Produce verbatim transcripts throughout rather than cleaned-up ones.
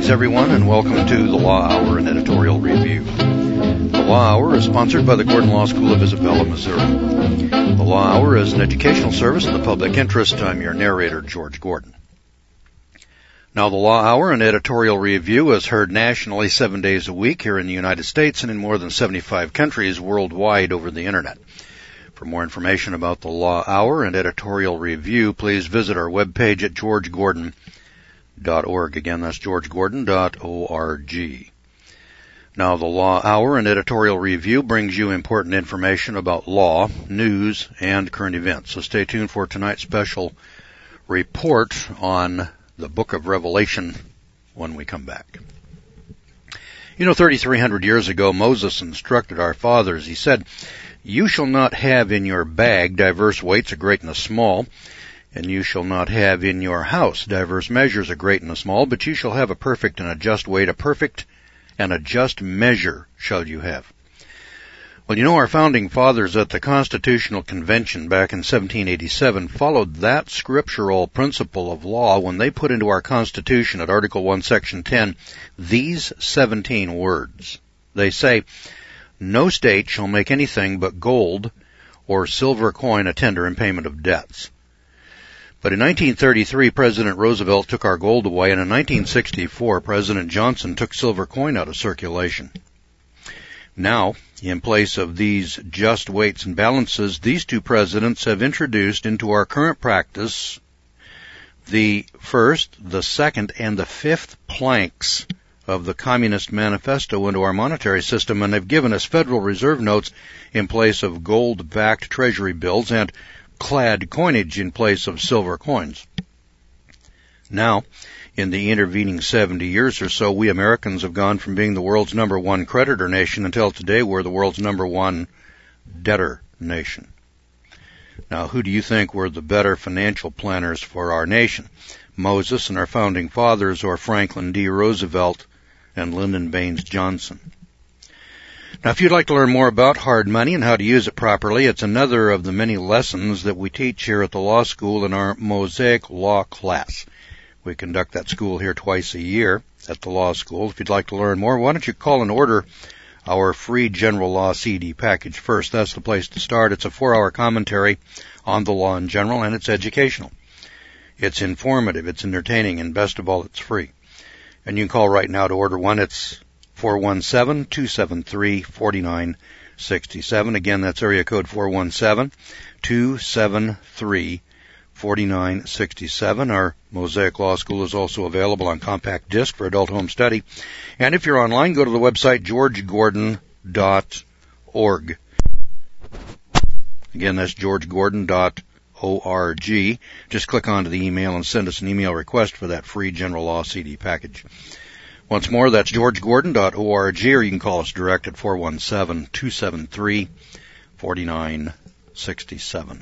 Greetings, everyone, and welcome to the Law Hour and Editorial Review. The Law Hour is sponsored by the Gordon Law School of Isabella, Missouri. The Law Hour is an educational service in the public interest. I'm your narrator, George Gordon. Now, the Law Hour and Editorial Review is heard nationally seven days a week here in the United States and in more than seventy-five countries worldwide over the Internet. For more information about the Law Hour and Editorial Review, please visit our webpage at george gordon dot org. Again, that's george gordon dot org. Now, the Law Hour and Editorial Review brings you important information about law, news, and current events. So stay tuned for tonight's special report on the Book of Revelation when we come back. You know, thirty-three hundred years ago, Moses instructed our fathers. He said, "You shall not have in your bag diverse weights, a great and a small, and you shall not have in your house diverse measures, a great and a small, but you shall have a perfect and a just weight, a perfect and a just measure shall you have." Well, you know, our founding fathers at the Constitutional Convention back in seventeen eighty-seven followed that scriptural principle of law when they put into our Constitution at Article one, Section ten, these seventeen words. They say, "No state shall make anything but gold or silver coin a tender in payment of debts." But in nineteen thirty-three, President Roosevelt took our gold away, and in nineteen sixty-four, President Johnson took silver coin out of circulation. Now, in place of these just weights and balances, these two presidents have introduced into our current practice the first, the second, and the fifth planks of the Communist Manifesto into our monetary system, and have given us Federal Reserve notes in place of gold-backed Treasury bills and clad coinage in place of silver coins. Now, in the intervening seventy years or so, we Americans have gone from being the world's number one creditor nation until today we're the world's number one debtor nation. Now, who do you think were the better financial planners for our nation? Moses and our founding fathers, or Franklin D. Roosevelt and Lyndon Baines Johnson? Now, if you'd like to learn more about hard money and how to use it properly, it's another of the many lessons that we teach here at the law school in our Mosaic Law class. We conduct that school here twice a year at the law school. If you'd like to learn more, why don't you call and order our free general law C D package first. That's the place to start. It's a four-hour commentary on the law in general, and it's educational. It's informative, it's entertaining, and best of all, it's free. And you can call right now to order one. It's four one seven, two seven three, four nine six seven. Again, that's area code four one seven, two seven three, four nine six seven. Our Mosaic Law School is also available on compact disc for adult home study. And if you're online, go to the website george gordon dot org. Again, that's george gordon dot org. Just click onto the email and send us an email request for that free general law C D package. Once more, that's george gordon dot org, or you can call us direct at four one seven, two seven three, four nine six seven.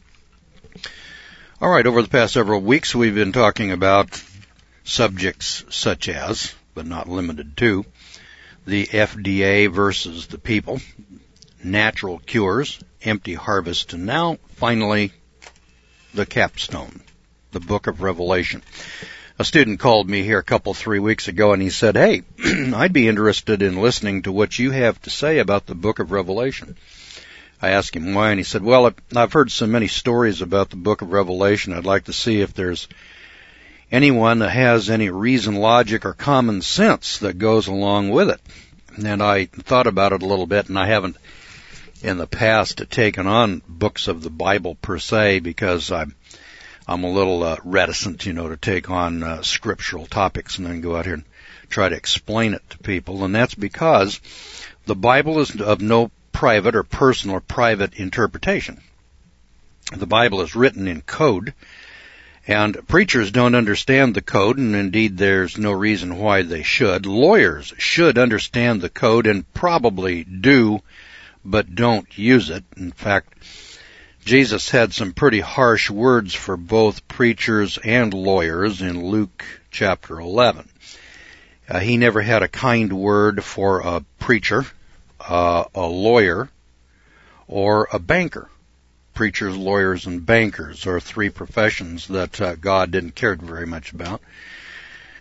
All right, over the past several weeks, we've been talking about subjects such as, but not limited to, the F D A versus the people, natural cures, empty harvest, and now, finally, the capstone, the Book of Revelation. A student called me here a couple, three weeks ago, and he said, "Hey, I'd be interested in listening to what you have to say about the Book of Revelation." I asked him why, and he said, "Well, I've heard so many stories about the Book of Revelation, I'd like to see if there's anyone that has any reason, logic, or common sense that goes along with it." And I thought about it a little bit, and I haven't in the past taken on books of the Bible per se, because I'm I'm a little uh, reticent, you know, to take on uh, scriptural topics and then go out here and try to explain it to people. And that's because the Bible is of no private or personal or private interpretation. The Bible is written in code, and preachers don't understand the code, and indeed there's no reason why they should. Lawyers should understand the code and probably do, but don't use it. In fact, Jesus had some pretty harsh words for both preachers and lawyers in Luke chapter eleven. Uh, he never had a kind word for a preacher, uh, a lawyer, or a banker. Preachers, lawyers, and bankers are three professions that uh, God didn't care very much about.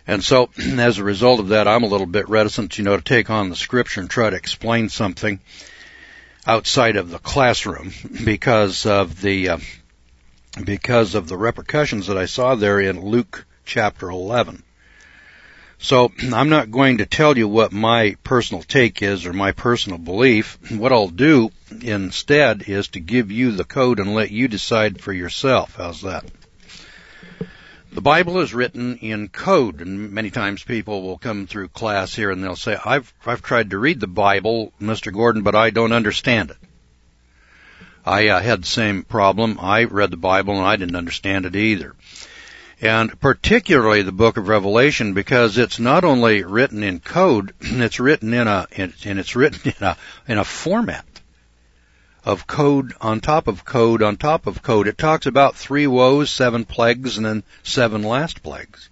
And so, as a result of that, I'm a little bit reticent, you know, to take on the scripture and try to explain something outside of the classroom because of the uh, because of the repercussions that I saw there in Luke chapter eleven. So I'm not going to tell you what my personal take is or my personal belief. What I'll do instead is to give you the code and let you decide for yourself. How's that? The Bible is written in code, and many times people will come through class here and they'll say, I've, I've tried to read the Bible, Mister Gordon, but I don't understand it. I uh, had the same problem. I read the Bible and I didn't understand it either. And particularly the book of Revelation, because it's not only written in code, it's written in a, and it's written in a, in a format of code on top of code on top of code. It talks about three woes, seven plagues, and then seven last plagues.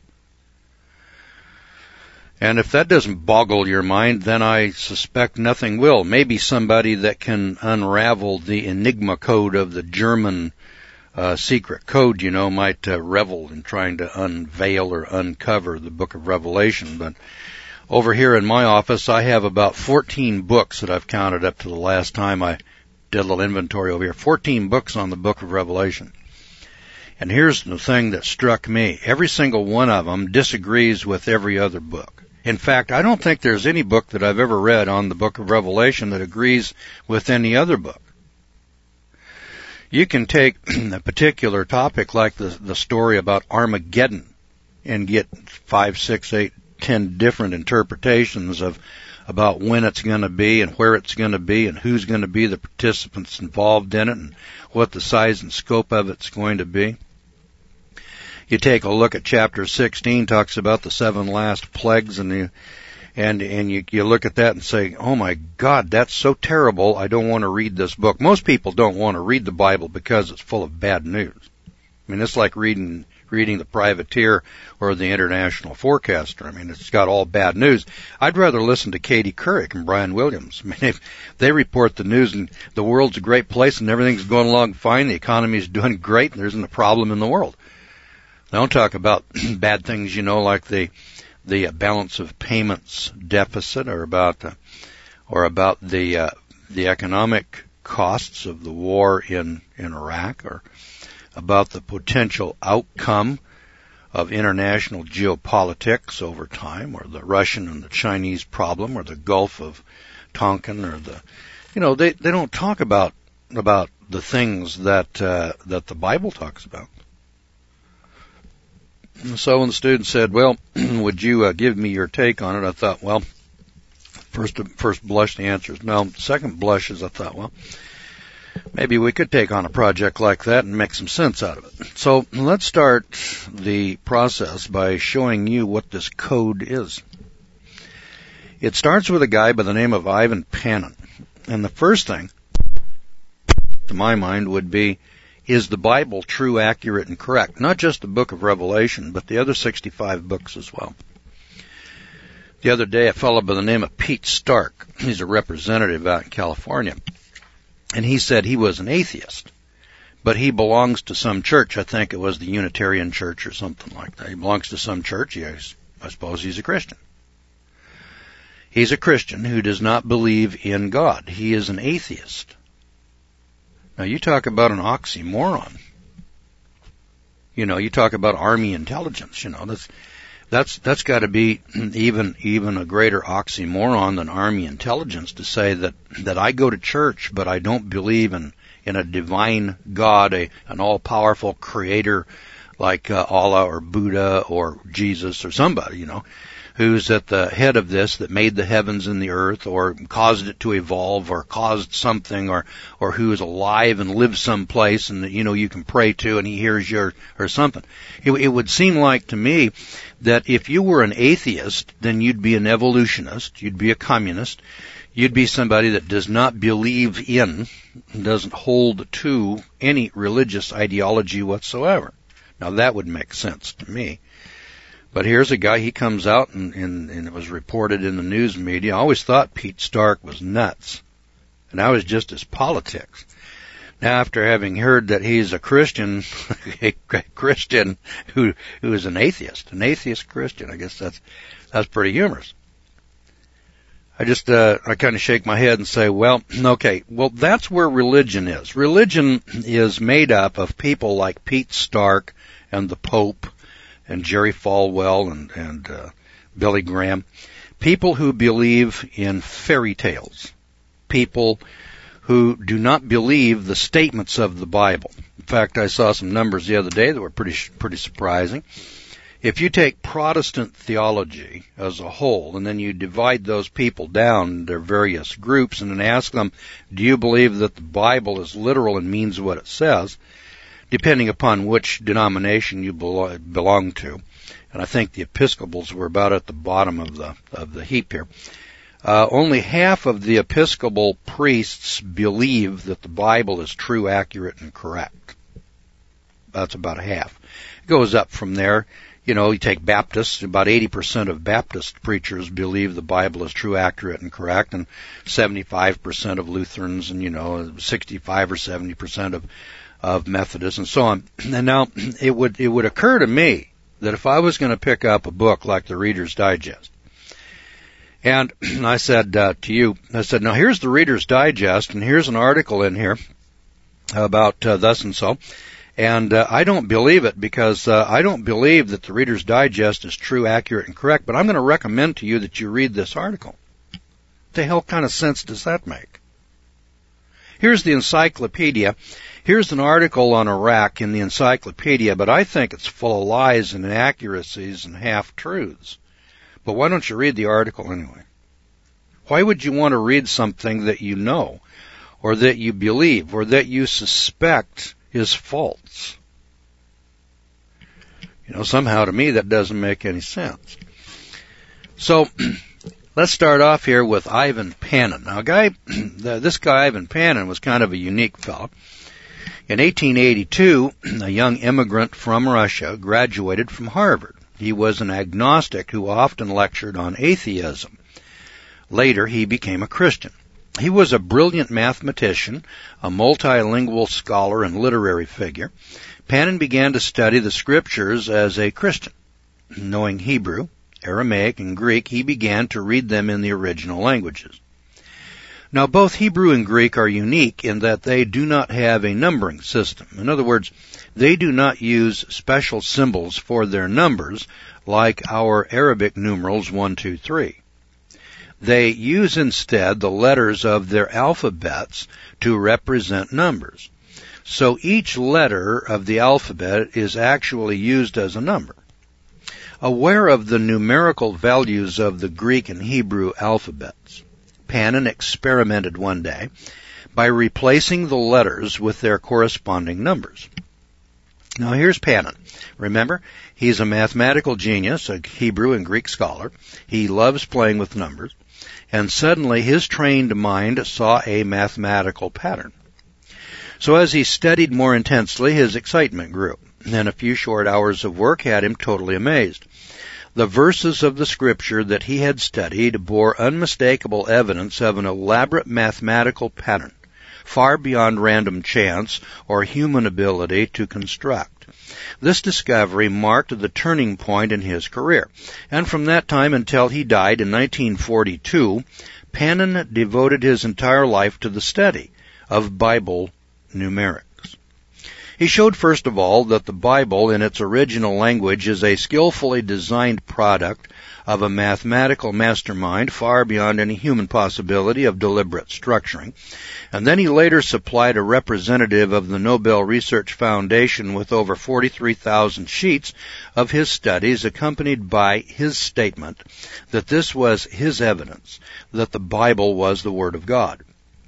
And if that doesn't boggle your mind, then I suspect nothing will. Maybe somebody that can unravel the enigma code of the German uh, secret code, you know, might uh, revel in trying to unveil or uncover the book of Revelation. But over here in my office, I have about fourteen books that I've counted up to the last time I did a little inventory over here. fourteen books on the book of Revelation. And here's the thing that struck me. Every single one of them disagrees with every other book. In fact, I don't think there's any book that I've ever read on the book of Revelation that agrees with any other book. You can take a particular topic like the, the story about Armageddon and get five, six, eight, ten different interpretations of about when it's going to be and where it's going to be and who's going to be the participants involved in it and what the size and scope of it's going to be. You take a look at chapter sixteen, talks about the seven last plagues, and you, and and you, you look at that and say, oh my God, that's so terrible, I don't want to read this book. Most people don't want to read the Bible because it's full of bad news. I mean, it's like reading reading the Privateer or the International Forecaster. I mean, it's got all bad news. I'd rather listen to Katie Couric and Brian Williams. I mean, if they report the news and the world's a great place and everything's going along fine, the economy's doing great, and there isn't a problem in the world. They don't talk about bad things, you know, like the the balance of payments deficit, or about uh, or about the uh, the economic costs of the war in in Iraq, or about the potential outcome of international geopolitics over time, or the Russian and the Chinese problem, or the Gulf of Tonkin, or the, you know, they they don't talk about about the things that uh, that the Bible talks about. And so when the student said, well, would you uh, give me your take on it? I thought, well, first first blush, the answer is no. Second blush is I thought, well, maybe we could take on a project like that and make some sense out of it. So let's start the process by showing you what this code is. It starts with a guy by the name of Ivan Panin. And the first thing, to my mind, would be, is the Bible true, accurate, and correct? Not just the book of Revelation, but the other sixty-five books as well. The other day, a fellow by the name of Pete Stark, he's a representative out in California, and he said he was an atheist, but he belongs to some church. I think it was the Unitarian Church or something like that. He belongs to some church. Yes, I suppose he's a Christian. He's a Christian who does not believe in God. He is an atheist. Now, you talk about an oxymoron. You know, you talk about Army intelligence. You know, that's that's that's got to be even even a greater oxymoron than Army intelligence to say that that I go to church, but I don't believe in in a divine God, a an all-powerful creator like uh, Allah or Buddha or Jesus or somebody, you know, who's at the head of this, that made the heavens and the earth, or caused it to evolve, or caused something, or or who is alive and lives someplace, and that, you know, you can pray to and he hears you, or something. It, it would seem like to me that if you were an atheist, then you'd be an evolutionist, you'd be a communist, you'd be somebody that does not believe in, doesn't hold to any religious ideology whatsoever. Now that would make sense to me. But here's a guy, he comes out, and, and, and it was reported in the news media. I always thought Pete Stark was nuts, and that was just his politics. Now, after having heard that he's a Christian, a Christian who who is an atheist, an atheist Christian, I guess that's that's pretty humorous. I just uh, I kind of shake my head and say, well, okay, well that's where religion is. Religion is made up of people like Pete Stark and the Pope and Jerry Falwell and and uh, Billy Graham, people who believe in fairy tales, people who do not believe the statements of the Bible. In fact, I saw some numbers the other day that were pretty pretty surprising. If you take Protestant theology as a whole, and then you divide those people down into their various groups and then ask them, do you believe that the Bible is literal and means what it says, depending upon which denomination you belong to, and I think the Episcopals were about at the bottom of the of the heap here, Uh, only half of the Episcopal priests believe that the Bible is true, accurate, and correct. That's about a half. It goes up from there. You know, you take Baptists, about eighty percent of Baptist preachers believe the Bible is true, accurate, and correct, and seventy-five percent of Lutherans, and, you know, sixty-five or seventy percent of, of Methodists, and so on. And now, it would, it would occur to me that if I was going to pick up a book like the Reader's Digest, and I said uh, to you, I said, now here's the Reader's Digest, and here's an article in here about uh, thus and so, and uh, I don't believe it because uh, I don't believe that the Reader's Digest is true, accurate, and correct, but I'm going to recommend to you that you read this article. What the hell kind of sense does that make? Here's the encyclopedia. Here's an article on Iraq in the encyclopedia, but I think it's full of lies and inaccuracies and half-truths. But why don't you read the article anyway? Why would you want to read something that you know, or that you believe, or that you suspect is false? You know, somehow to me that doesn't make any sense. So, let's start off here with Ivan Panin. Now, a guy, this guy Ivan Panin was kind of a unique fellow. In eighteen eighty-two, a young immigrant from Russia graduated from Harvard. He was an agnostic who often lectured on atheism. Later, he became a Christian. He was a brilliant mathematician, a multilingual scholar and literary figure. Panin began to study the scriptures as a Christian. Knowing Hebrew, Aramaic, and Greek, he began to read them in the original languages. Now, both Hebrew and Greek are unique in that they do not have a numbering system. In other words, they do not use special symbols for their numbers like our Arabic numerals one, two, three. They use instead the letters of their alphabets to represent numbers. So each letter of the alphabet is actually used as a number. Aware of the numerical values of the Greek and Hebrew alphabets, Panin experimented one day by replacing the letters with their corresponding numbers. Now here's Panin. Remember, he's a mathematical genius, a Hebrew and Greek scholar. He loves playing with numbers. And suddenly his trained mind saw a mathematical pattern. So as he studied more intensely, his excitement grew. And a few short hours of work had him totally amazed. The verses of the scripture that he had studied bore unmistakable evidence of an elaborate mathematical pattern, far beyond random chance or human ability to construct. This discovery marked the turning point in his career, and from that time until he died in nineteen forty-two, Panin devoted his entire life to the study of Bible numerics. He showed, first of all, that the Bible in its original language is a skillfully designed product of a mathematical mastermind far beyond any human possibility of deliberate structuring. And then he later supplied a representative of the Nobel Research Foundation with over forty-three thousand sheets of his studies, accompanied by his statement that this was his evidence that the Bible was the Word of God.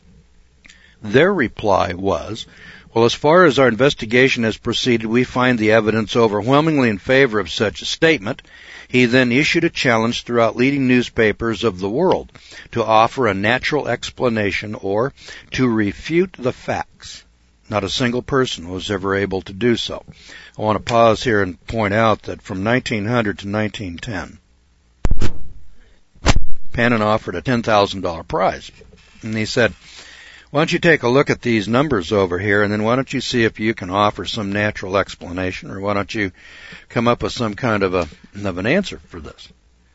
Their reply was, well, as far as our investigation has proceeded, we find the evidence overwhelmingly in favor of such a statement. He then issued a challenge throughout leading newspapers of the world to offer a natural explanation or to refute the facts. Not a single person was ever able to do so. I want to pause here and point out that from nineteen hundred to nineteen ten, Panin offered a ten thousand dollars prize. And he said, Why don't you take a look at these numbers over here, and then why don't you see if you can offer some natural explanation, or why don't you come up with some kind of a of an answer for this?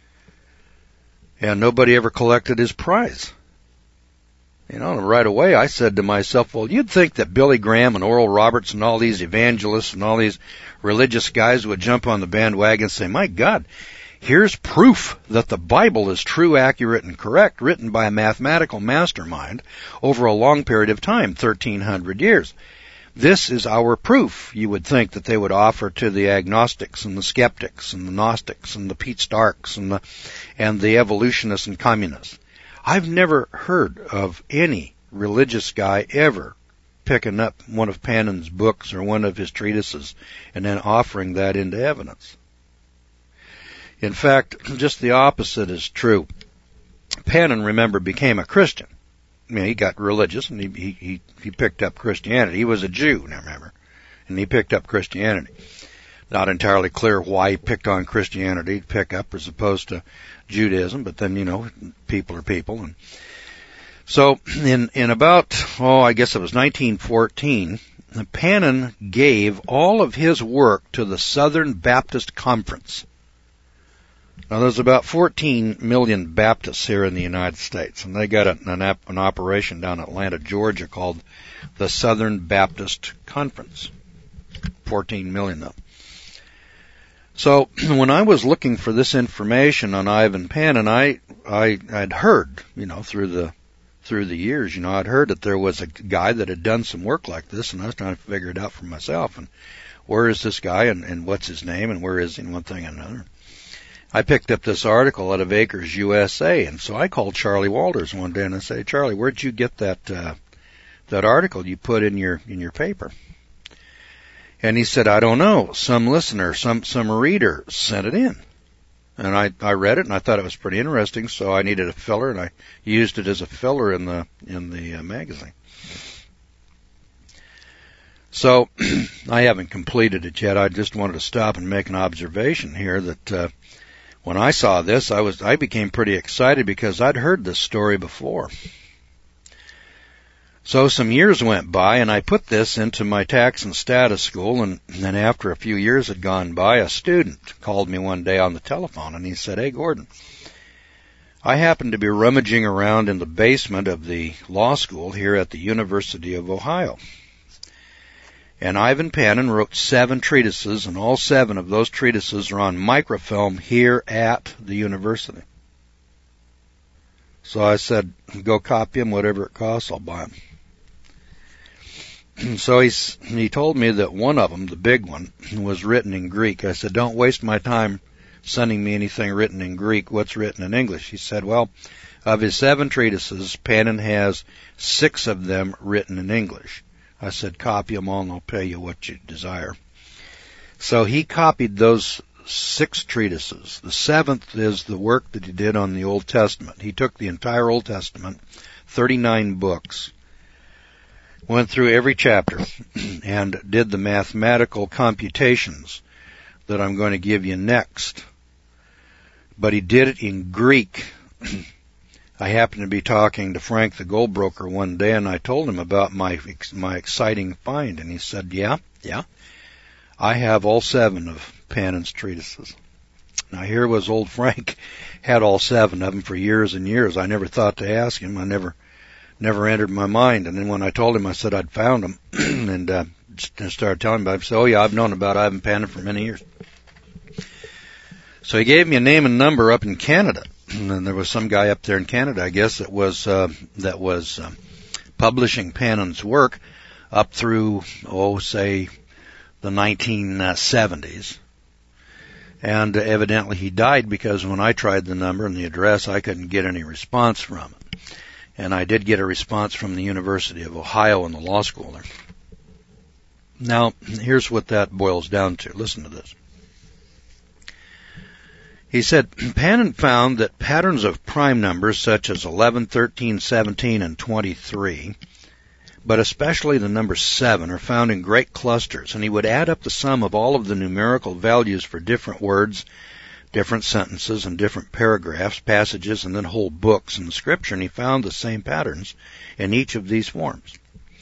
And nobody ever collected his prize. You know, and right away I said to myself, well, you'd think that Billy Graham and Oral Roberts and all these evangelists and all these religious guys would jump on the bandwagon and say, my God, here's proof that the Bible is true, accurate, and correct, written by a mathematical mastermind over a long period of time, thirteen hundred years. This is our proof, you would think that they would offer to the agnostics and the skeptics and the Gnostics and the Pete Starks and the, and the evolutionists and communists. I've never heard of any religious guy ever picking up one of Panin's books or one of his treatises and then offering that into evidence. In fact, just the opposite is true. Panin, remember, became a Christian. I mean, he got religious and he, he, he picked up Christianity. He was a Jew, now remember, and he picked up Christianity. Not entirely clear why he picked on Christianity to pick up as opposed to Judaism, but then, you know, people are people. And so in, in about, oh, I guess it was nineteen fourteen, Panin gave all of his work to the Southern Baptist Conference. Now, there's about fourteen million Baptists here in the United States, and they got an, an, an operation down in Atlanta, Georgia, called the Southern Baptist Conference. fourteen million of them. So when I was looking for this information on Ivan Panin, I, I, I'd heard, you know, through the, through the years, you know, I'd heard that there was a guy that had done some work like this, and I was trying to figure it out for myself. And where is this guy, and, and what's his name, and where is he, and one thing and another. I picked up this article out of Acres U S A, and so I called Charlie Walters one day and I said, Charlie, where'd you get that, uh, that article you put in your, in your paper? And he said, I don't know. Some listener, some, some reader sent it in. And I, I read it and I thought it was pretty interesting, so I needed a filler and I used it as a filler in the, in the uh, magazine. So, I haven't completed it yet. I just wanted to stop and make an observation here that, uh, when I saw this, I was, I became pretty excited because I'd heard this story before. So some years went by, and I put this into my tax and status school, and then after a few years had gone by, a student called me one day on the telephone, and he said, hey, Gordon, I happen to be rummaging around in the basement of the law school here at the University of Ohio. And Ivan Panin wrote seven treatises, and all seven of those treatises are on microfilm here at the university. So I said, go copy them, whatever it costs, I'll buy them. So he's, he told me that one of them, the big one, was written in Greek. I said, don't waste my time sending me anything written in Greek. What's written in English? He said, well, of his seven treatises, Panin has six of them written in English. I said, copy them all and I'll pay you what you desire. So he copied those six treatises. The seventh is the work that he did on the Old Testament. He took the entire Old Testament, thirty-nine books, went through every chapter and did the mathematical computations that I'm going to give you next. But he did it in Greek. I happened to be talking to Frank the gold broker one day, and I told him about my my exciting find, and he said, yeah, yeah, I have all seven of Panin's treatises. Now here was old Frank, had all seven of them for years and years. I never thought to ask him. I never never entered my mind. And then when I told him, I said I'd found them, and uh, started telling him about it. He said, oh yeah, I've known about Ivan Panin for many years. So he gave me a name and number up in Canada. And then there was some guy up there in Canada, I guess, that was uh, that was uh, publishing Panin's work up through, oh, say, the nineteen seventies. And uh, evidently he died because when I tried the number and the address, I couldn't get any response from it. And I did get a response from the University of Ohio in the law school there. Now, here's what that boils down to. Listen to this. He said, Panin found that patterns of prime numbers such as eleven, thirteen, seventeen, and twenty-three, but especially the number seven, are found in great clusters, and he would add up the sum of all of the numerical values for different words, different sentences and different paragraphs, passages, and then whole books in the Scripture, and he found the same patterns in each of these forms.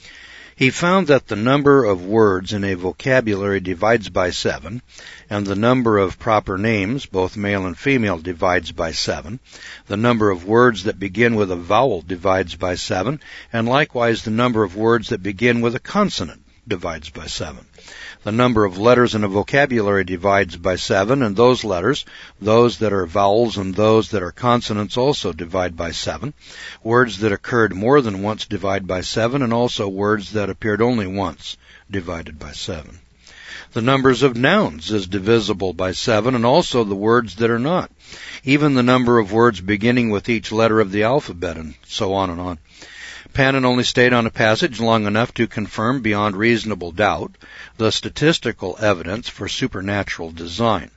He found that the number of words in a vocabulary divides by seven, and the number of proper names, both male and female, divides by seven. The number of words that begin with a vowel divides by seven, and likewise the number of words that begin with a consonant divides by seven. The number of letters in a vocabulary divides by seven, and those letters, those that are vowels and those that are consonants, also divide by seven. Words that occurred more than once divide by seven, and also words that appeared only once divided by seven. The numbers of nouns is divisible by seven, and also the words that are not. Even the number of words beginning with each letter of the alphabet, and so on and on. Pannon only stayed on a passage long enough to confirm beyond reasonable doubt the statistical evidence for supernatural design.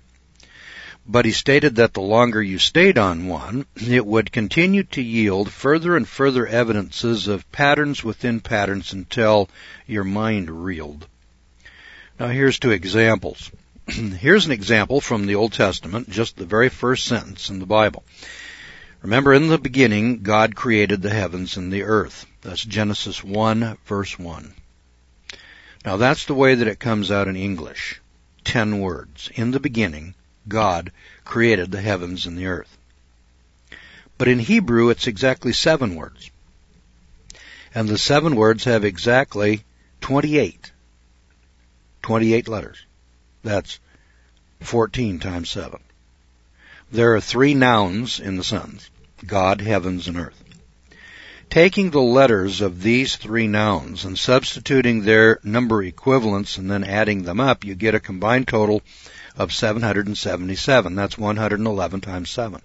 But he stated that the longer you stayed on one, it would continue to yield further and further evidences of patterns within patterns until your mind reeled. Now here's two examples. Here's an example from the Old Testament, just the very first sentence in the Bible. Remember, in the beginning, God created the heavens and the earth. That's Genesis one, verse one. Now, that's the way that it comes out in English. Ten words. In the beginning, God created the heavens and the earth. But in Hebrew, it's exactly seven words. And the seven words have exactly twenty-eight. twenty-eight letters. That's fourteen times seven. There are three nouns in the sentence: God, heavens, and earth. Taking the letters of these three nouns and substituting their number equivalents and then adding them up, you get a combined total of seven hundred seventy-seven. That's one hundred eleven times seven.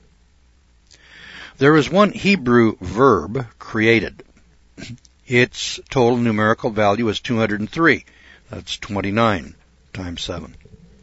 There is one Hebrew verb, created. Its total numerical value is two hundred three. That's twenty-nine times seven.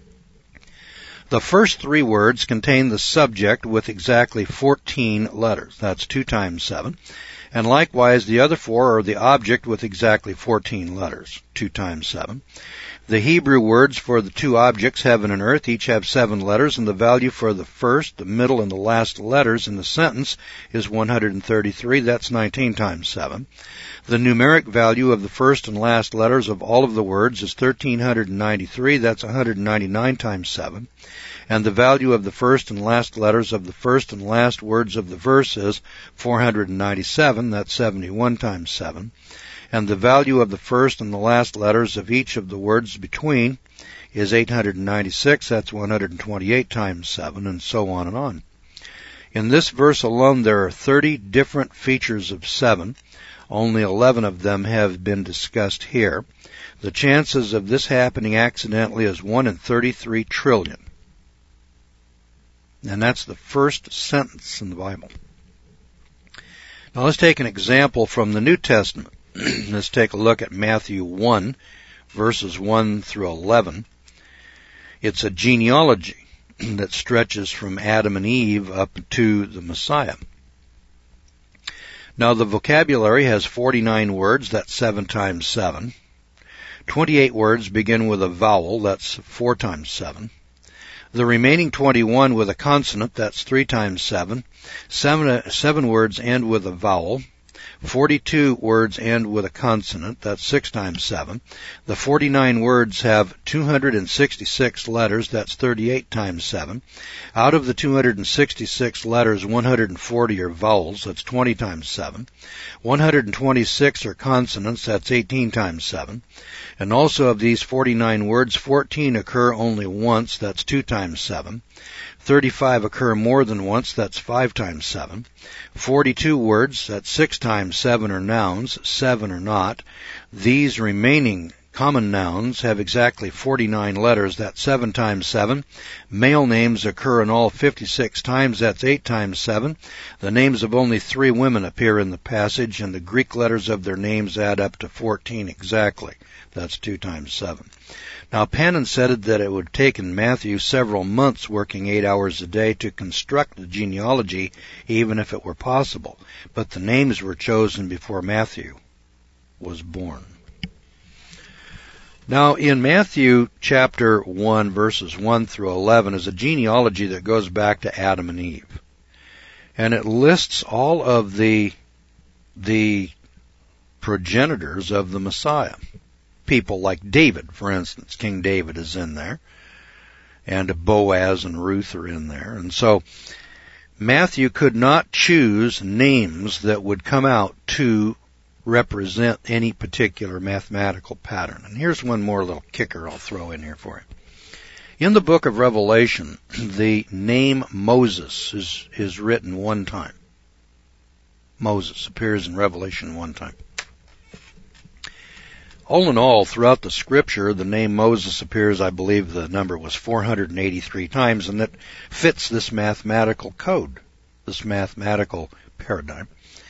The first three words contain the subject with exactly fourteen letters. That's two times seven. And likewise, the other four are the object with exactly fourteen letters. two times seven. The Hebrew words for the two objects, heaven and earth, each have seven letters, and the value for the first, the middle, and the last letters in the sentence is one hundred thirty-three. That's nineteen times seven. The numeric value of the first and last letters of all of the words is one thousand three hundred ninety-three. That's one hundred ninety-nine times seven. And the value of the first and last letters of the first and last words of the verse is four hundred ninety-seven. That's seventy-one times seven. And the value of the first and the last letters of each of the words between is eight hundred ninety-six. That's one hundred twenty-eight times seven, and so on and on. In this verse alone, there are thirty different features of seven. Only eleven of them have been discussed here. The chances of this happening accidentally is one in thirty-three trillion. And that's the first sentence in the Bible. Now let's take an example from the New Testament. Let's take a look at Matthew one, verses one through eleven. It's a genealogy that stretches from Adam and Eve up to the Messiah. Now the vocabulary has forty-nine words. That's seven times seven. twenty-eight words begin with a vowel. That's four times seven. The remaining twenty-one with a consonant. That's three times seven. Seven, seven words end with a vowel. forty-two words end with a consonant. That's six times seven. The forty-nine words have two hundred sixty-six letters. That's thirty-eight times seven. Out of the two hundred sixty-six letters, one hundred forty are vowels. That's twenty times seven. one hundred twenty-six are consonants. That's eighteen times seven. And also of these forty-nine words, fourteen occur only once. That's two times seven. thirty-five occur more than once. That's five times seven. forty-two words, that's six times seven, are nouns. seven are not. These remaining common nouns have exactly forty-nine letters. That's seven times seven. Male names occur in all fifty-six times. That's eight times seven. The names of only three women appear in the passage, and the Greek letters of their names add up to fourteen exactly. That's two times seven. Now, Pannon said that it would take in Matthew several months working eight hours a day to construct the genealogy, even if it were possible. But the names were chosen before Matthew was born. Now, in Matthew chapter one, verses one through eleven, is a genealogy that goes back to Adam and Eve. And it lists all of the, the progenitors of the Messiah. People like David, for instance. King David is in there. And Boaz and Ruth are in there. And so Matthew could not choose names that would come out to represent any particular mathematical pattern. And here's one more little kicker I'll throw in here for you. In the book of Revelation, the name Moses is, is written one time. Moses appears in Revelation one time. All in all, throughout the scripture, the name Moses appears, I believe the number was four hundred eighty-three times, and it fits this mathematical code, this mathematical paradigm.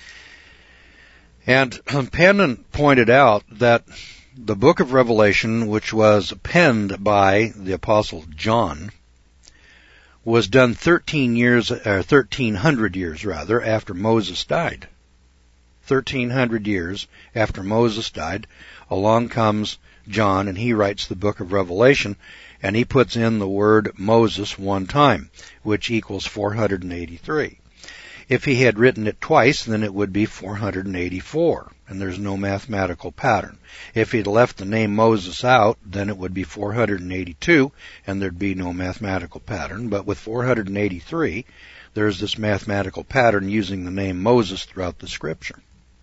And Pennon pointed out that the book of Revelation, which was penned by the Apostle John, was done thirteen years, or thirteen hundred years rather, after Moses died. thirteen hundred years after Moses died, along comes John, and he writes the book of Revelation, and he puts in the word Moses one time, which equals four hundred eighty-three. If he had written it twice, then it would be four hundred eighty-four, and there's no mathematical pattern. If he'd left the name Moses out, then it would be four hundred eighty-two, and there'd be no mathematical pattern. But with four hundred eighty-three, there's this mathematical pattern using the name Moses throughout the scripture.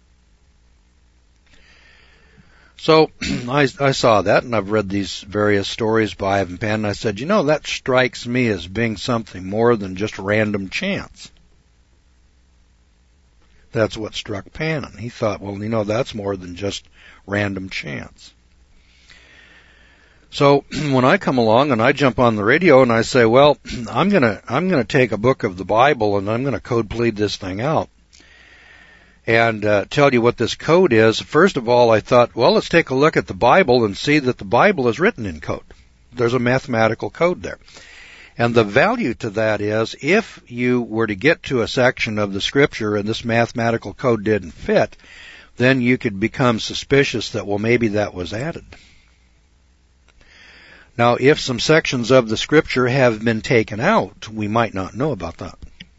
So I, I saw that, and I've read these various stories by Ivan Penn, and I said, you know, that strikes me as being something more than just random chance. That's what struck Pannon. He thought, well, you know, that's more than just random chance. So when I come along and I jump on the radio and I say, well, I'm gonna I'm gonna take a book of the Bible and I'm gonna code plead this thing out and uh, tell you what this code is. First of all, I thought, well, let's take a look at the Bible and see that the Bible is written in code. There's a mathematical code there. And the value to that is, if you were to get to a section of the scripture and this mathematical code didn't fit, then you could become suspicious that, well, maybe that was added. Now, if some sections of the scripture have been taken out, we might not know about that.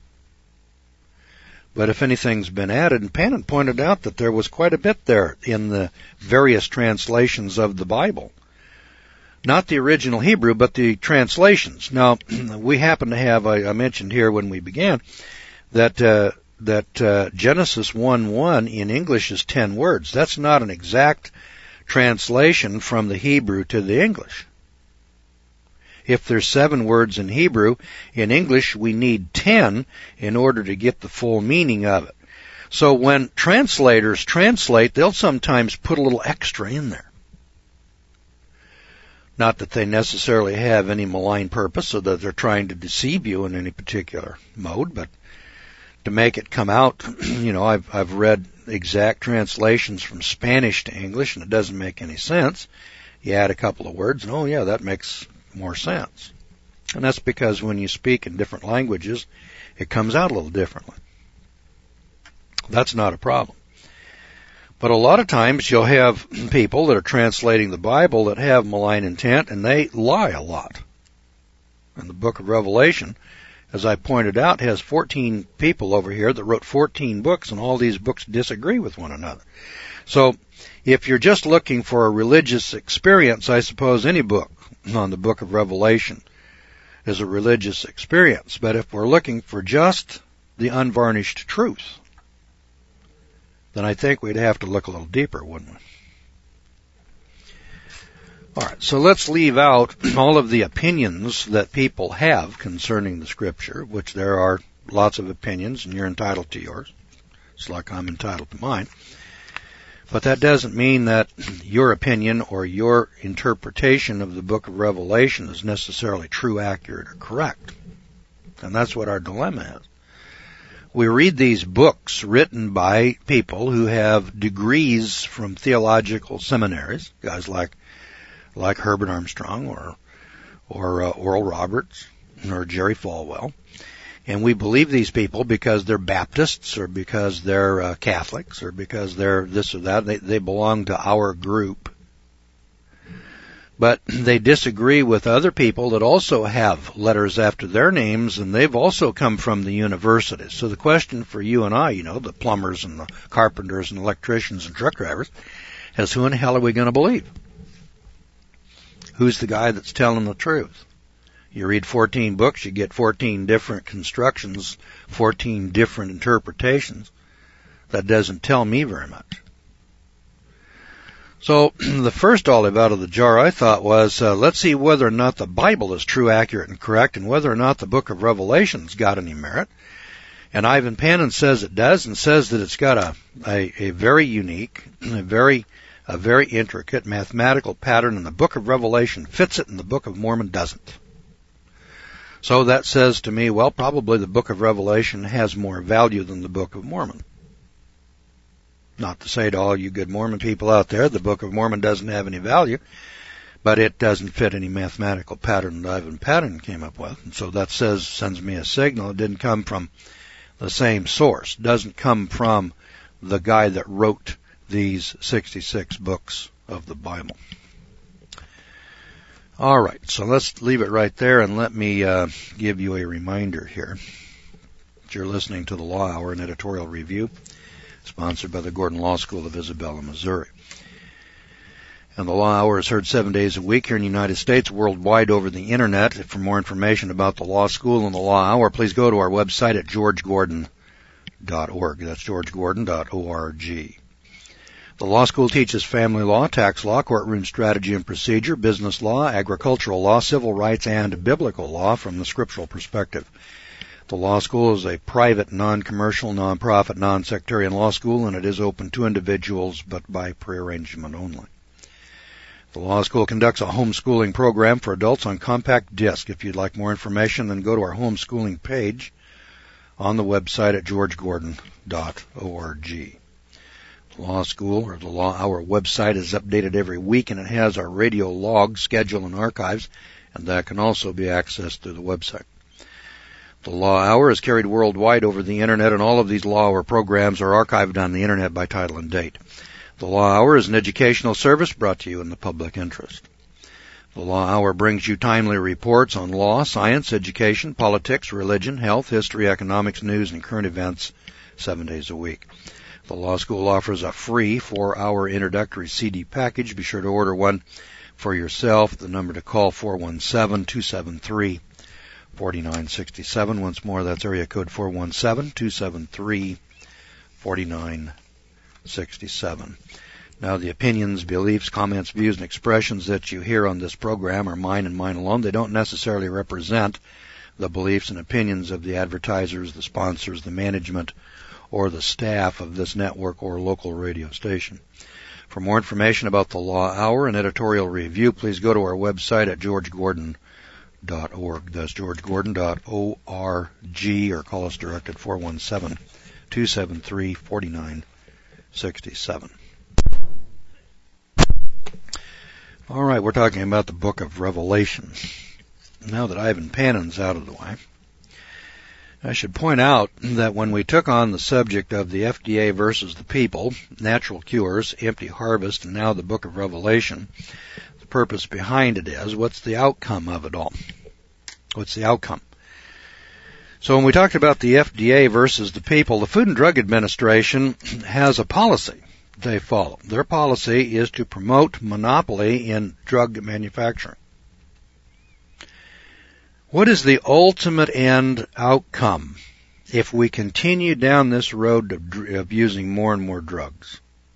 But if anything's been added, and Pannon pointed out that there was quite a bit there in the various translations of the Bible. Not the original Hebrew, but the translations. Now, we happen to have, I, I mentioned here when we began, that uh, that uh, Genesis one one in English is ten words. That's not an exact translation from the Hebrew to the English. If there's seven words in Hebrew, in English we need ten in order to get the full meaning of it. So when translators translate, they'll sometimes put a little extra in there. Not that they necessarily have any malign purpose or that they're trying to deceive you in any particular mode, but to make it come out, you know, I've, I've read exact translations from Spanish to English, and it doesn't make any sense. You add a couple of words, and oh yeah, that makes more sense. And that's because when you speak in different languages, it comes out a little differently. That's not a problem. But a lot of times you'll have people that are translating the Bible that have malign intent, and they lie a lot. And the book of Revelation, as I pointed out, has fourteen people over here that wrote fourteen books, and all these books disagree with one another. So if you're just looking for a religious experience, I suppose any book on the book of Revelation is a religious experience. But if we're looking for just the unvarnished truth, then I think we'd have to look a little deeper, wouldn't we? All right, so let's leave out all of the opinions that people have concerning the Scripture, which there are lots of opinions, and you're entitled to yours. It's like I'm entitled to mine. But that doesn't mean that your opinion or your interpretation of the book of Revelation is necessarily true, accurate, or correct. And that's what our dilemma is. We read these books written by people who have degrees from theological seminaries, guys like like Herbert Armstrong or or uh, Oral Roberts or Jerry Falwell, and we believe these people because they're Baptists or because they're uh, Catholics or because they're this or that. They they belong to our group. But they disagree with other people that also have letters after their names, and they've also come from the universities. So the question for you and I, you know, the plumbers and the carpenters and electricians and truck drivers, is who in the hell are we going to believe? Who's the guy that's telling the truth? You read fourteen books, you get fourteen different constructions, fourteen different interpretations. That doesn't tell me very much. So the first olive out of the jar, I thought, was uh, let's see whether or not the Bible is true, accurate, and correct, and whether or not the book of Revelation's got any merit. And Ivan Panin says it does, and says that it's got a, a, a very unique, a very a very intricate mathematical pattern, and the book of Revelation fits it, and the book of Mormon doesn't. So that says to me, well, probably the book of Revelation has more value than the book of Mormon. Not to say to all you good Mormon people out there, the Book of Mormon doesn't have any value, but it doesn't fit any mathematical pattern that Ivan Panin came up with. And so that says, sends me a signal. It didn't come from the same source. It doesn't come from the guy that wrote these sixty-six books of the Bible. All right, so let's leave it right there, and let me uh, give you a reminder here that you're listening to the Law Hour, an editorial review, sponsored by the Gordon Law School of Isabella, Missouri. And the Law Hour is heard seven days a week here in the United States, worldwide over the Internet. For more information about the Law School and the Law Hour, please go to our website at george gordon dot org. That's george gordon dot org. The Law School teaches family law, tax law, courtroom strategy and procedure, business law, agricultural law, civil rights, and biblical law from the scriptural perspective. The Law School is a private, non-commercial, non-profit, non-sectarian law school, and it is open to individuals, but by prearrangement only. The Law School conducts a homeschooling program for adults on compact disc. If you'd like more information, then go to our homeschooling page on the website at george gordon dot org. The Law School, or the Law Hour website, is updated every week, and it has our radio log, schedule, and archives, and that can also be accessed through the website. The Law Hour is carried worldwide over the Internet, and all of these Law Hour programs are archived on the Internet by title and date. The Law Hour is an educational service brought to you in the public interest. The Law Hour brings you timely reports on law, science, education, politics, religion, health, history, economics, news, and current events seven days a week. The Law School offers a free four-hour introductory C D package. Be sure to order one for yourself. The number to call, four one seven, two seven three, four nine six seven. Once more, that's area code four one seven, two seven three, four nine six seven. Now, the opinions, beliefs, comments, views, and expressions that you hear on this program are mine and mine alone. They don't necessarily represent the beliefs and opinions of the advertisers, the sponsors, the management, or the staff of this network or local radio station. For more information about the Law Hour and editorial review, please go to our website at george gordon dot org. That's george gordon dot org, or call us direct at four one seven, two seven three, four nine six seven. All right, we're talking about the book of Revelation. Now that Ivan Panin's out of the way, I should point out that when we took on the subject of the F D A versus the people, natural cures, empty harvest, and now the book of Revelation, the purpose behind it is, what's the outcome of it all? What's the outcome? So when we talked about the F D A versus the people, the Food and Drug Administration has a policy they follow. Their policy is to promote monopoly in drug manufacturing. What is the ultimate end outcome if we continue down this road of, of using more and more drugs?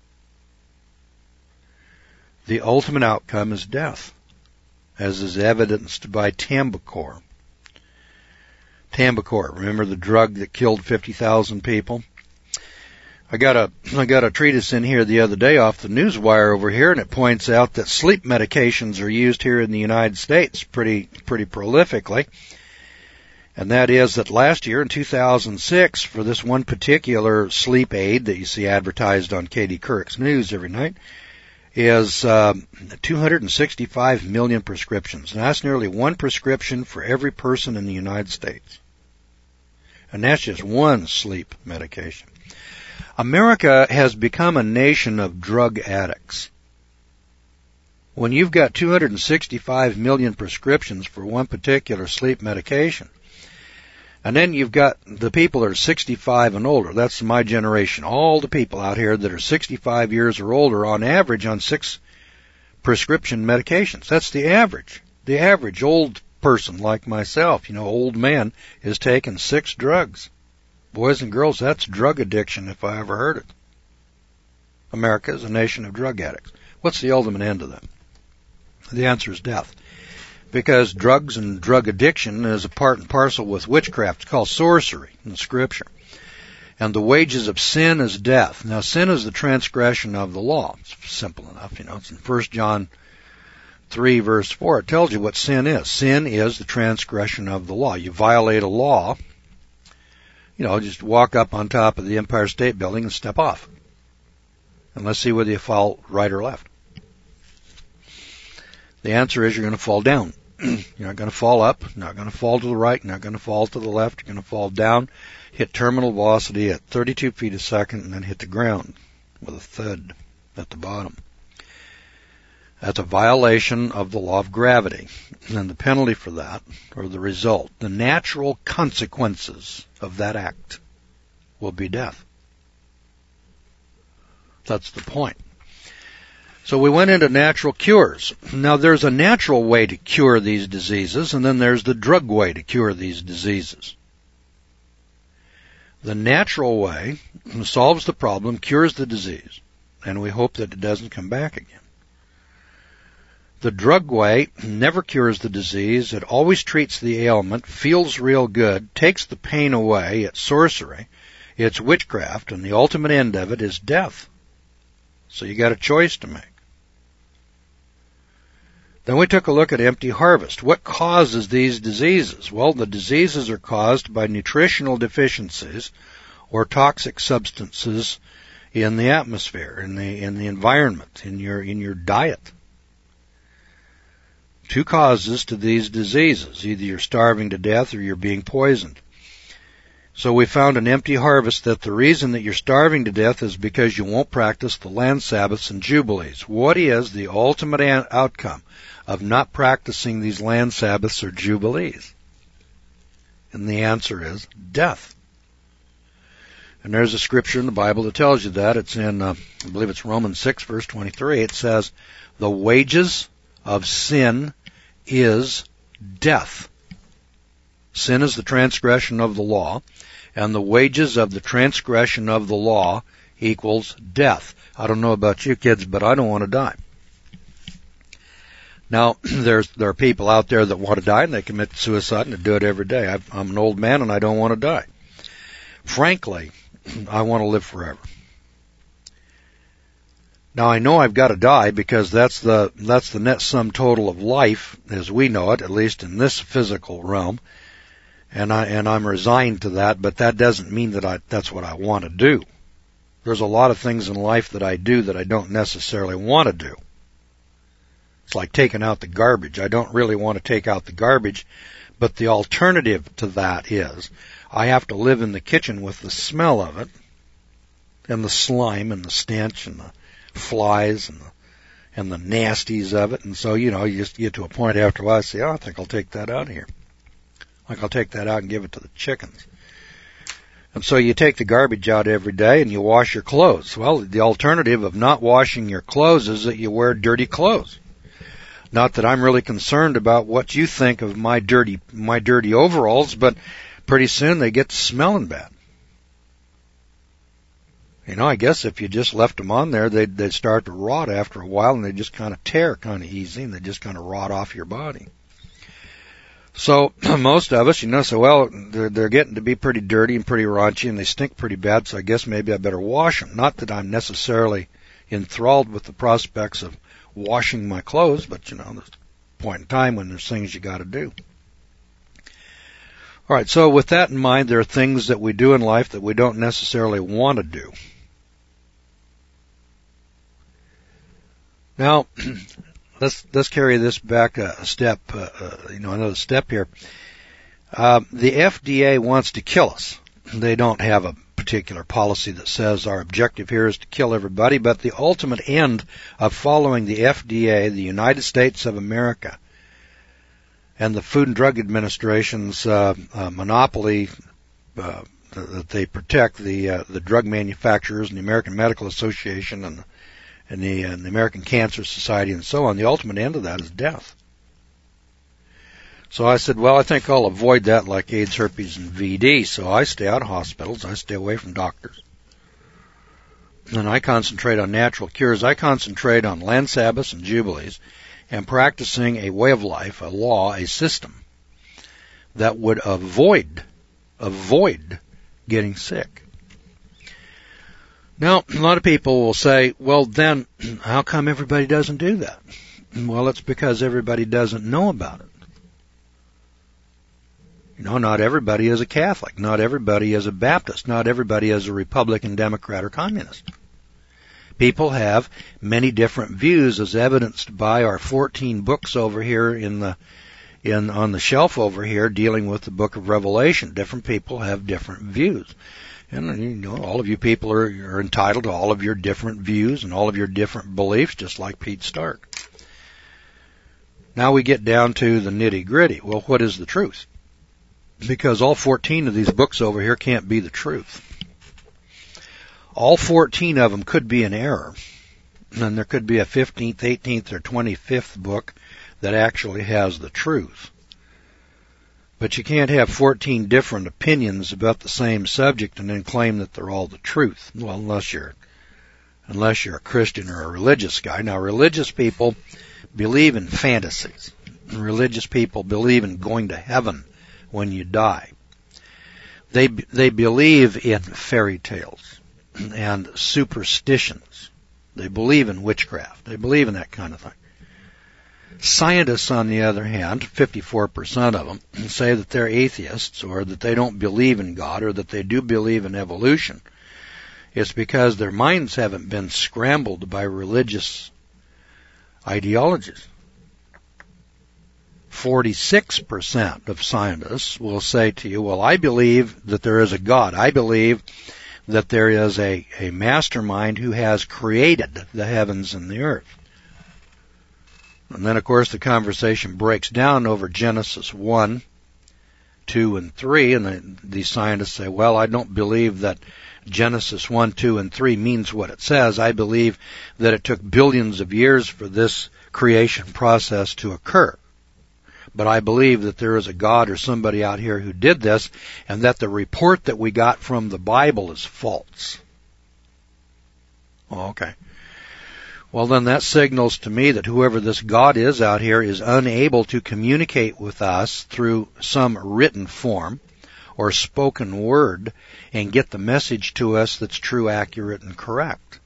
The ultimate outcome is death, as is evidenced by Tambacor. Tambacor, remember the drug that killed fifty thousand people? I got a I got a treatise in here the other day off the Newswire over here, and it points out that sleep medications are used here in the United States pretty pretty prolifically. And that is that last year in two thousand six, for this one particular sleep aid that you see advertised on Katie Couric's News every night, is uh, two hundred sixty-five million prescriptions. And that's nearly one prescription for every person in the United States. And that's just one sleep medication. America has become a nation of drug addicts. When you've got two hundred sixty-five million prescriptions for one particular sleep medication, and then you've got the people that are sixty-five and older, that's my generation, all the people out here that are sixty-five years or older on average on six prescription medications. That's the average. The average old person like myself, you know, old man, is taking six drugs. Boys and girls, that's drug addiction if I ever heard it. America is a nation of drug addicts. What's the ultimate end of that? The answer is death. Because drugs and drug addiction is a part and parcel with witchcraft. It's called sorcery in Scripture. And the wages of sin is death. Now, sin is the transgression of the law. It's simple enough, you know. It's in First John three, verse four. It tells you what sin is. Sin is the transgression of the law. You violate a law, you know, just walk up on top of the Empire State Building and step off. And let's see whether you fall right or left. The answer is you're going to fall down. You're not going to fall up, not going to fall to the right, not going to fall to the left. You're going to fall down, hit terminal velocity at thirty-two feet a second, and then hit the ground with a thud at the bottom. That's a violation of the law of gravity. And the penalty for that, or the result, the natural consequences of that act will be death. That's the point. So we went into natural cures. Now there's a natural way to cure these diseases, and then there's the drug way to cure these diseases. The natural way solves the problem, cures the disease, and we hope that it doesn't come back again. The drug way never cures the disease. It always treats the ailment, feels real good, takes the pain away. It's sorcery. It's witchcraft, and the ultimate end of it is death. So you got a choice to make. Then we took a look at empty harvest. What causes these diseases? Well, the diseases are caused by nutritional deficiencies or toxic substances in the atmosphere, in the in the environment, in your in your diet. Two causes to these diseases. Either you're starving to death or you're being poisoned. So we found an empty harvest that the reason that you're starving to death is because you won't practice the land Sabbaths and Jubilees. What is the ultimate an- outcome of not practicing these land Sabbaths or Jubilees? And the answer is death. And there's a scripture in the Bible that tells you that. It's in, uh, I believe it's Romans six, verse twenty-three. It says, the wages of sin is death. Sin is the transgression of the law, and the wages of the transgression of the law equals death. I don't know about you kids, but I don't want to die. Now, there's there are people out there that want to die, and they commit suicide, and they do it every day. I've, I'm an old man, and I don't want to die. Frankly, I want to live forever. Now, I know I've got to die because that's the that's the net sum total of life as we know it, at least in this physical realm. And I and I'm resigned to that, but that doesn't mean that I that's what I want to do. There's a lot of things in life that I do that I don't necessarily want to do. It's like taking out the garbage. I don't really want to take out the garbage, but the alternative to that is I have to live in the kitchen with the smell of it, and the slime and the stench and the flies and the and the nasties of it. And so, you know, you just get to a point after a while, I say, oh, I think I'll take that out of here. Like I'll take that out and give it to the chickens. And so you take the garbage out every day and you wash your clothes. Well, the alternative of not washing your clothes is that you wear dirty clothes. Not that I'm really concerned about what you think of my dirty my dirty overalls, but pretty soon they get smelling bad. You know, I guess if you just left them on there, they'd, they'd start to rot after a while, and they just kind of tear kind of easy, and they just kind of rot off your body. So most of us, you know, say, well, they're, they're getting to be pretty dirty and pretty raunchy, and they stink pretty bad, so I guess maybe I better wash them. Not that I'm necessarily enthralled with the prospects of washing my clothes, but, you know, there's a point in time when there's things you got to do. All right, so with that in mind, there are things that we do in life that we don't necessarily want to do. Now, let's let's carry this back a, a step, uh, uh, you know, another step here. Uh, the F D A wants to kill us. They don't have a particular policy that says our objective here is to kill everybody, but the ultimate end of following the F D A, the United States of America, and the Food and Drug Administration's uh, uh, monopoly uh, that they protect, the uh, the drug manufacturers and the American Medical Association and, and, the, and the American Cancer Society and so on, the ultimate end of that is death. So I said, well, I think I'll avoid that like AIDS, herpes, and V D. So I stay out of hospitals. I stay away from doctors. And I concentrate on natural cures. I concentrate on land Sabbaths and jubilees and practicing a way of life, a law, a system that would avoid, avoid getting sick. Now, a lot of people will say, well, then how come everybody doesn't do that? Well, it's because everybody doesn't know about it. You know, not everybody is a Catholic. Not everybody is a Baptist. Not everybody is a Republican, Democrat, or Communist. People have many different views, as evidenced by our fourteen books over here in the in on the shelf over here dealing with the book of Revelation. Different people have different views. And, you know, all of you people are, are entitled to all of your different views and all of your different beliefs, just like Pete Stark. Now we get down to the nitty-gritty. Well, what is the truth? Because all fourteen of these books over here can't be the truth. All fourteen of them could be an error. And there could be a fifteenth, eighteenth, or twenty-fifth book that actually has the truth. But you can't have fourteen different opinions about the same subject and then claim that they're all the truth. Well, unless you're, unless you're a Christian or a religious guy. Now, religious people believe in fantasies. Religious people believe in going to heaven when you die. They they believe in fairy tales and superstitions. They believe in witchcraft. They believe in that kind of thing. Scientists, on the other hand, fifty-four percent of them, say that they're atheists or that they don't believe in God or that they do believe in evolution. It's because their minds haven't been scrambled by religious ideologies. forty-six percent of scientists will say to you, well, I believe that there is a God. I believe that there is a, a mastermind who has created the heavens and the earth. And then, of course, the conversation breaks down over Genesis one, two, and three, and the, these scientists say, well, I don't believe that Genesis one, two, and three means what it says. I believe that it took billions of years for this creation process to occur. But I believe that there is a God or somebody out here who did this, and that the report that we got from the Bible is false. Oh, okay. Well, then that signals to me that whoever this God is out here is unable to communicate with us through some written form or spoken word and get the message to us that's true, accurate, and correct.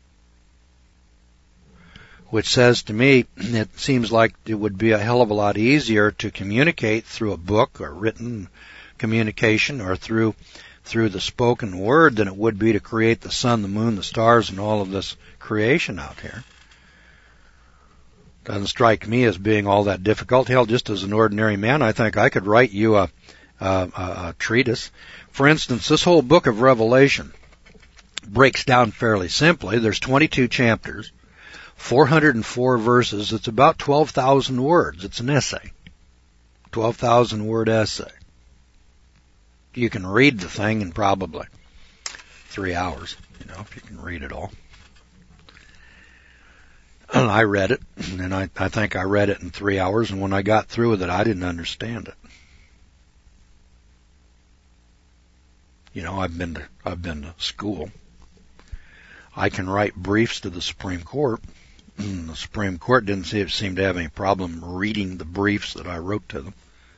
Which says to me, it seems like it would be a hell of a lot easier to communicate through a book or written communication or through through the spoken word than it would be to create the sun, the moon, the stars, and all of this creation out here. Doesn't strike me as being all that difficult. Hell, just as an ordinary man, I think I could write you a, a, a treatise. For instance, this whole book of Revelation breaks down fairly simply. There's twenty-two chapters, four hundred four verses. It's about twelve thousand words. It's an essay. twelve thousand word essay. You can read the thing in probably three hours, you know, if you can read it all. And I read it, and I, I think I read it in three hours, and when I got through with it, I didn't understand it. You know, I've been to, I've been to school. I can write briefs to the Supreme Court. And the Supreme Court didn't seem to have any problem reading the briefs that I wrote to them.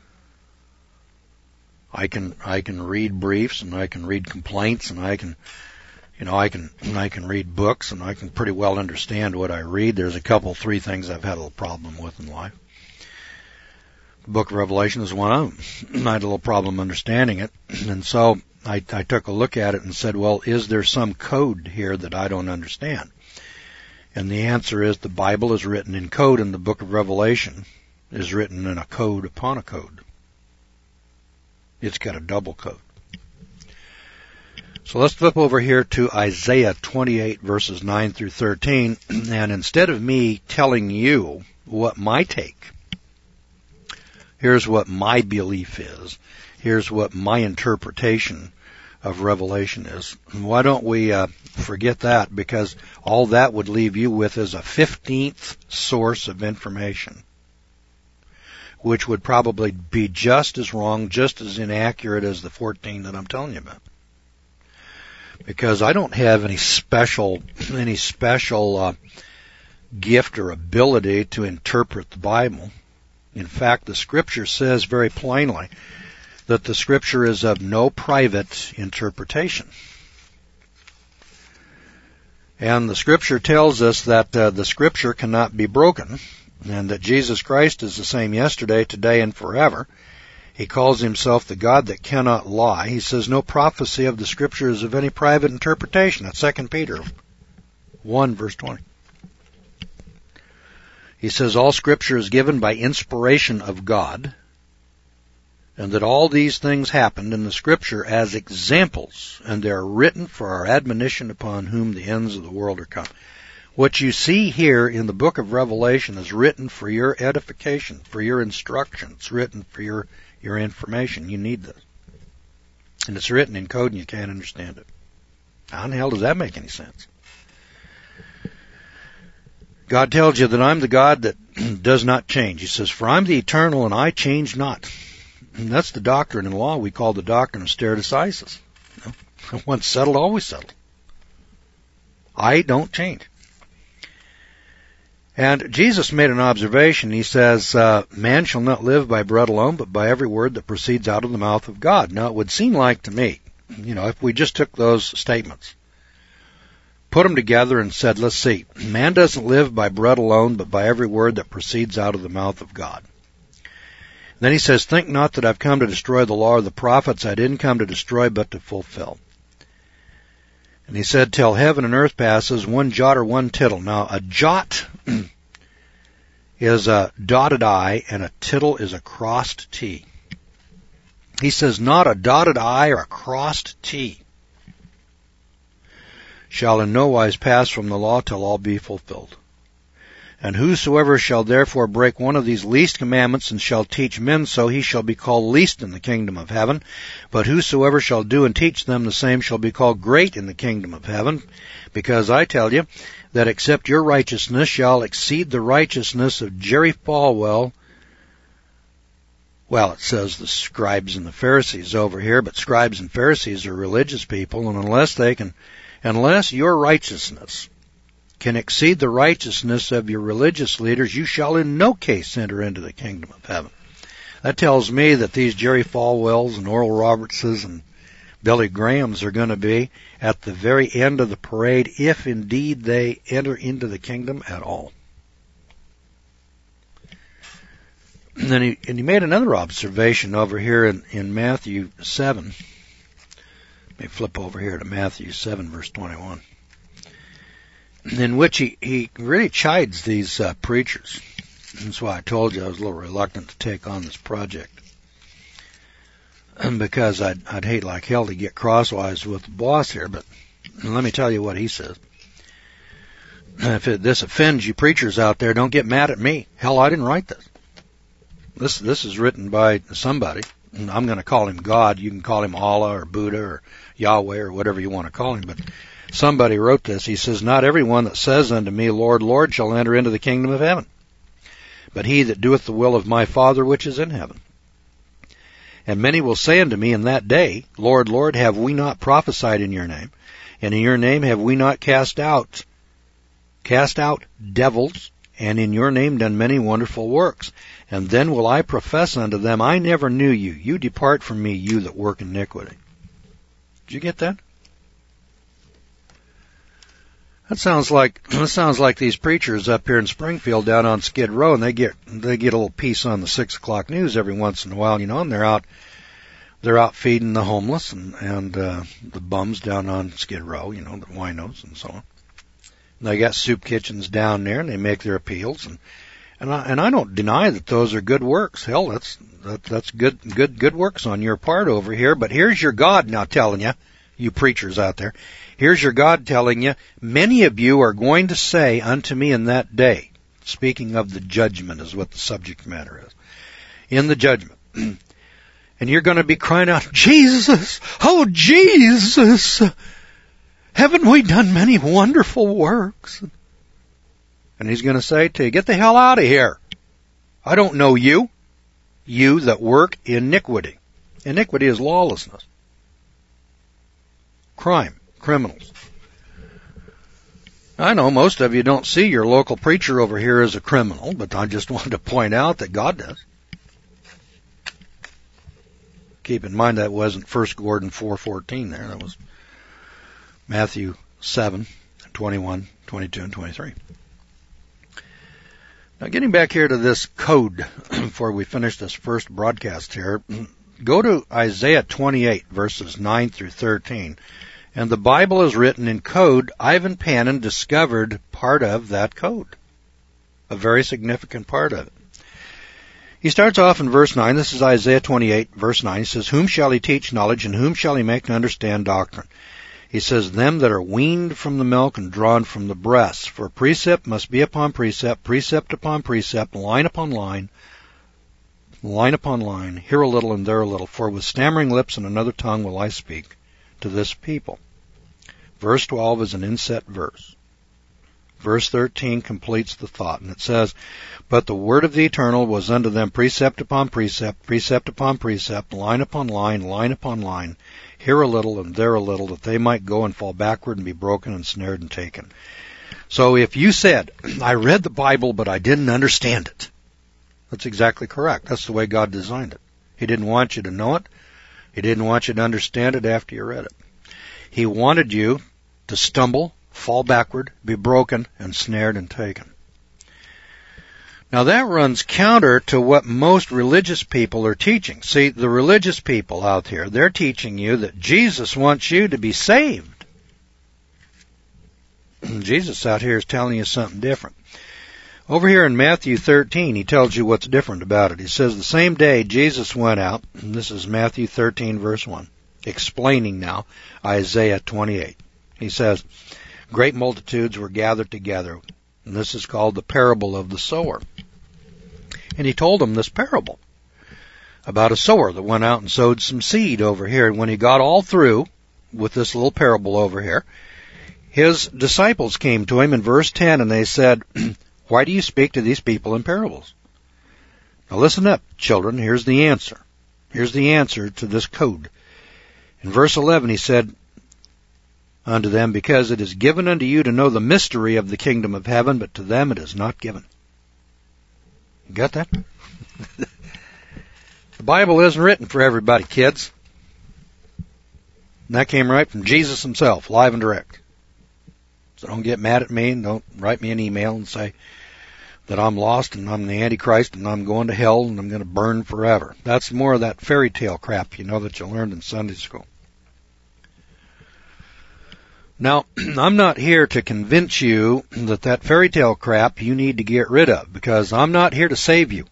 I can I can read briefs, and I can read complaints, and I can, you know, I can I can read books, and I can pretty well understand what I read. There's a couple, three things I've had a little problem with in life. The Book of Revelation is one of them. I had a little problem understanding it, and so I, I took a look at it and said, well, is there some code here that I don't understand? And the answer is the Bible is written in code, and the Book of Revelation is written in a code upon a code. It's got a double code. So let's flip over here to Isaiah twenty-eight, verses nine through thirteen, and instead of me telling you what my take, here's what my belief is, here's what my interpretation of Revelation is. Why don't we uh, forget that, because all that would leave you with is a fifteenth source of information, which would probably be just as wrong, just as inaccurate as the fourteen that I'm telling you about. Because I don't have any special, any special uh, gift or ability to interpret the Bible. In fact, the Scripture says very plainly that the Scripture is of no private interpretation. And the Scripture tells us that uh, the Scripture cannot be broken, and that Jesus Christ is the same yesterday, today, and forever. He calls himself the God that cannot lie. He says no prophecy of the Scripture is of any private interpretation. That's Second Peter one, verse twenty. He says all Scripture is given by inspiration of God, and that all these things happened in the Scripture as examples, and they are written for our admonition upon whom the ends of the world are come. What you see here in the book of Revelation is written for your edification, for your instruction. It's written for your your information. You need this. And it's written in code and you can't understand it. How in the hell does that make any sense? God tells you that I'm the God that does not change. He says, for I'm the eternal and I change not. And that's the doctrine in law we call the doctrine of stare decisis. You know, once settled, always settled. I don't change. And Jesus made an observation. He says, uh, man shall not live by bread alone, but by every word that proceeds out of the mouth of God. Now, it would seem like to me, you know, if we just took those statements, put them together and said, let's see, man doesn't live by bread alone, but by every word that proceeds out of the mouth of God. Then he says, think not that I've come to destroy the law or the prophets. I didn't come to destroy, but to fulfill. And he said, till heaven and earth passes, one jot or one tittle. Now, a jot is a dotted I, and a tittle is a crossed T. He says, not a dotted I or a crossed T shall in no wise pass from the law till all be fulfilled. And whosoever shall therefore break one of these least commandments and shall teach men so, he shall be called least in the kingdom of heaven. But whosoever shall do and teach them, the same shall be called great in the kingdom of heaven. Because I tell you that except your righteousness shall exceed the righteousness of Jerry Falwell. Well, it says the scribes and the Pharisees over here, but scribes and Pharisees are religious people, and unless they can, unless your righteousness can exceed the righteousness of your religious leaders, you shall in no case enter into the kingdom of heaven. That tells me that these Jerry Falwells and Oral Robertses and Billy Grahams are going to be at the very end of the parade, if indeed they enter into the kingdom at all. And then he, and he made another observation over here in, in Matthew seven. Let me flip over here to Matthew seven, verse twenty-one. In which he, he really chides these uh, preachers. That's why I told you I was a little reluctant to take on this project. And because I'd, I'd hate like hell to get crosswise with the boss here, but let me tell you what he says. If it, this offends you preachers out there, don't get mad at me. Hell, I didn't write this. This, this is written by somebody. And I'm going to call him God. You can call him Allah or Buddha or Yahweh or whatever you want to call him, but somebody wrote this. He says, not everyone that says unto me, Lord, Lord, shall enter into the kingdom of heaven, but he that doeth the will of my Father which is in heaven. And many will say unto me in that day, Lord, Lord, have we not prophesied in your name? And in your name have we not cast out, cast out devils, and in your name done many wonderful works? And then will I profess unto them, I never knew you. You depart from me, you that work iniquity. Did you get that? That sounds like that sounds like these preachers up here in Springfield down on Skid Row, and they get they get a little piece on the six o'clock news every once in a while, you know, and they're out they're out feeding the homeless and and uh, the bums down on Skid Row, you know, the winos and so on. And they got soup kitchens down there, and they make their appeals, and and I and I don't deny that those are good works. Hell, that's that, that's good good good works on your part over here. But here's your God now telling you, you preachers out there. Here's your God telling you, many of you are going to say unto me in that day, speaking of the judgment is what the subject matter is, in the judgment. And you're going to be crying out, Jesus, oh Jesus, haven't we done many wonderful works? And he's going to say to you, get the hell out of here. I don't know you. You that work iniquity. Iniquity is lawlessness. Crime. Criminals. I know most of you don't see your local preacher over here as a criminal, but I just wanted to point out that God does. Keep in mind that wasn't First Gordon four fourteen there. That was Matthew seven, twenty-one, twenty-two, and twenty-three. Now, getting back here to this code before we finish this first broadcast here, go to Isaiah twenty-eight, verses nine through thirteen. And the Bible is written in code. Ivan Panin discovered part of that code, a very significant part of it. He starts off in verse nine. This is Isaiah twenty-eight, verse nine. He says, whom shall he teach knowledge, and whom shall he make to understand doctrine? He says, them that are weaned from the milk and drawn from the breast. For precept must be upon precept, precept upon precept, line upon line, line upon line, here a little and there a little. For with stammering lips and another tongue will I speak to this people. Verse twelve is an inset verse. Verse thirteen completes the thought, and it says, but the word of the Eternal was unto them precept upon precept, precept upon precept, line upon line, line upon line, here a little and there a little, that they might go and fall backward and be broken and snared and taken. So if you said, I read the Bible, but I didn't understand it, that's exactly correct. That's the way God designed it. He didn't want you to know it. He didn't want you to understand it after you read it. He wanted you to stumble, fall backward, be broken, and snared and taken. Now that runs counter to what most religious people are teaching. See, the religious people out here, they're teaching you that Jesus wants you to be saved. Jesus out here is telling you something different. Over here in Matthew thirteen, he tells you what's different about it. He says, the same day Jesus went out, and this is Matthew thirteen, verse one, explaining now Isaiah twenty-eight. He says, great multitudes were gathered together, and this is called the parable of the sower. And he told them this parable about a sower that went out and sowed some seed over here. And when he got all through with this little parable over here, his disciples came to him in verse ten, and they said, why do you speak to these people in parables? Now listen up, children. Here's the answer. Here's the answer to this code. In verse eleven, he said unto them, because it is given unto you to know the mystery of the kingdom of heaven, but to them it is not given. You got that? The Bible isn't written for everybody, kids. And that came right from Jesus himself, live and direct. So don't get mad at me and don't write me an email and say that I'm lost and I'm the Antichrist and I'm going to hell and I'm going to burn forever. That's more of that fairy tale crap, you know, that you learned in Sunday school. Now, I'm not here to convince you that that fairy tale crap you need to get rid of, because I'm not here to save you.